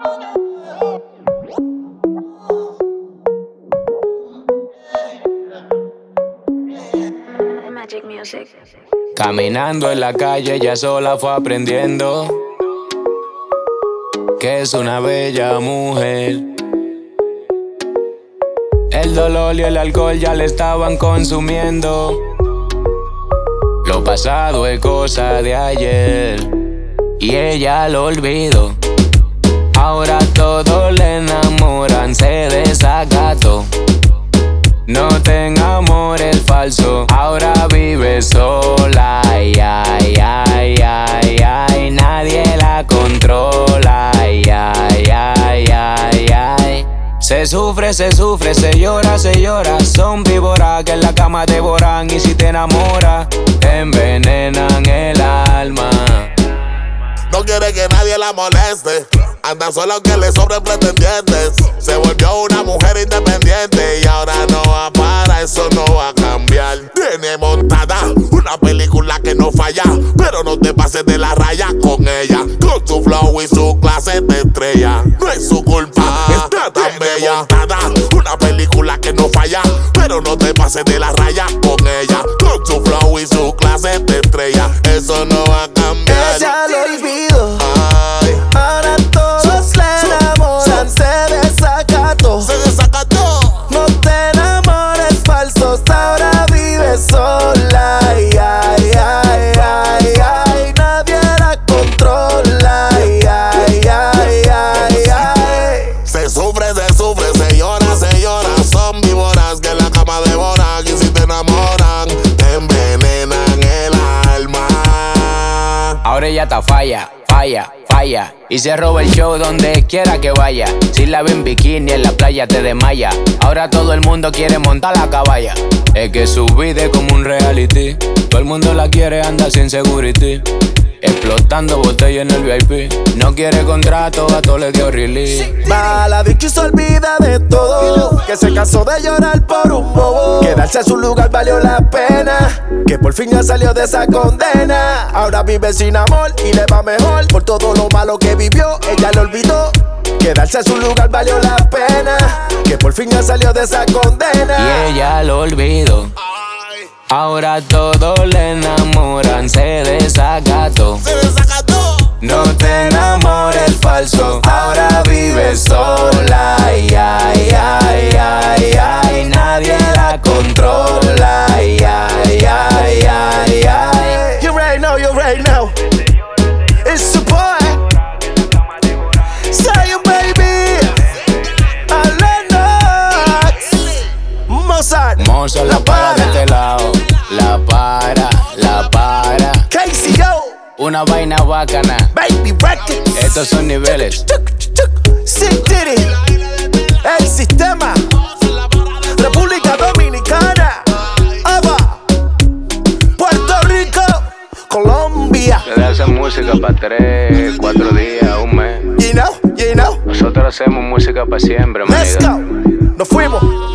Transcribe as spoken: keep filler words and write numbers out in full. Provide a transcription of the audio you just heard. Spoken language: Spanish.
Magic Music. Caminando en la calle, ella sola fue aprendiendo que es una bella mujer. El dolor y el alcohol ya le estaban consumiendo. Lo pasado es cosa de ayer y ella lo olvidó. Ahora todos le enamoran, se desacató. No tenga amores falsos, ahora vive sola. Ay, ay, ay, ay, ay, nadie la controla. Ay, ay, ay, ay, ay. Se sufre, se sufre, se llora, se llora. Son víboras que en la cama devoran. Y si te enamoras, te envenenan el alma. No quiere que nadie la moleste. Anda sola aunque le sobren pretendientes. Se volvió una mujer independiente y ahora no va para, eso no va a cambiar. Tiene montada una película que no falla, pero no te pases de la raya con ella. Con su flow y su clase de estrella. No es su culpa, está tan bella. Montada una película que no falla, pero no te pases de la raya con ella. Con su flow y su clase de estrella. Eso no va a cambiar. Ella lo olvidó. Ay. Ahora todos le enamoran, se desacató. Se desacató. No te enamores falsos, ahora vive sola. Ay, ay, ay, ay, ay, nadie la controla. Ay, ay, ay, ay, ay. Se sufre, se sufre, se llora, se llora. Son víboras que en la cama devoran. Y si te enamoran, te envenenan el alma. Ahora ella está falla, falla, falla. Y se roba el show donde quiera que vaya. Si la ve en bikini en la playa te desmaya. Ahora todo el mundo quiere montar la caballa. Es que su vida es como un reality. Todo el mundo la quiere, anda sin security. Explotando botella en el V I P. No quiere contrato, a todo le dio release. Va la bicha y se olvida de todo. Que se cansó de llorar por un bobo. Quedarse en su lugar valió la pena. Que por fin ya salió de esa condena. Ahora vive sin amor y le va mejor. Por todo lo malo que vivió, ella lo olvidó. Quedarse en su lugar valió la pena. Que por fin ya salió de esa condena. Y ella lo olvidó. Ahora todos le enamoran, se desacató. Se desacató. No te enamores falso, ahora vive sola. Ay, ay, ay, ay, ay, nadie la controla. Ay, ay, ay, ay, ay. You right now, you right now. It's your boy. Say you baby. Lennox. Mozart. Mozart la para de este lado. La para, la para. K C O. Una vaina bacana. Baby Records. Estos son niveles. Sick Diddy. El sistema. República Dominicana. Ava. Puerto Rico. Colombia. Ustedes hacen música para tres, cuatro días, un mes. You know, you know. Nosotros hacemos música para siempre, Let's manito. go. Nos fuimos.